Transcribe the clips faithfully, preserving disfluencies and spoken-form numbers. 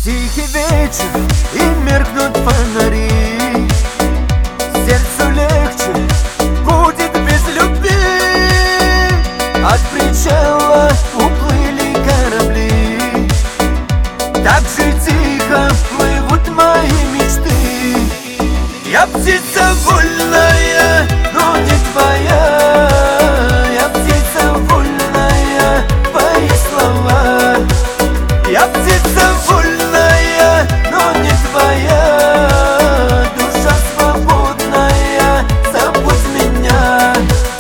Тихий вечер и меркнут фонари, сердцу легче будет без любви. От причала уплыли корабли, так же тихо плывут мои мечты. Я птица вольная, но не твоя. Я птица вольная, твои слова. Я птица вольная, но не твоя. Душа свободная, забудь меня.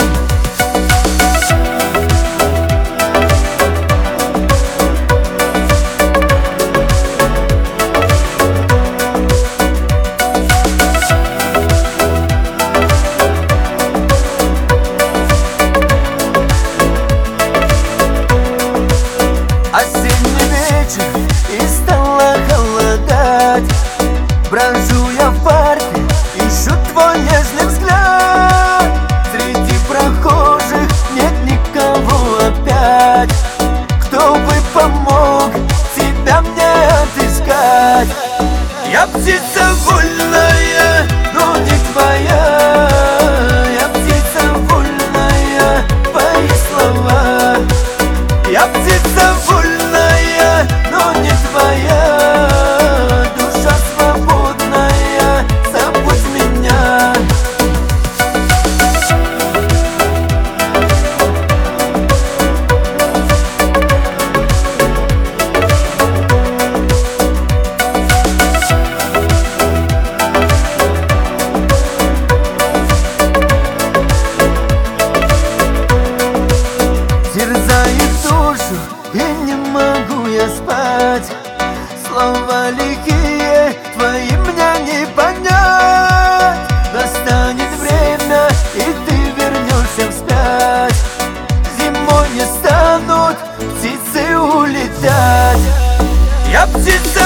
Осенний вечер и стало холодать. Брожу я в парке, ищу твой нежный взгляд. Среди прохожих нет никого опять, кто бы помог тебя мне отыскать. Я птица вольная, но не твоя. Я птица вольная, твои слова. Я птица вольная, но не твоя. Душа свободная, забудь меня. Терзает душу, и не могу я спать. Слова лихие твои мне не понять. Настанет время, и ты вернешься вспять. Зимой не станут птицы улетать. Я птица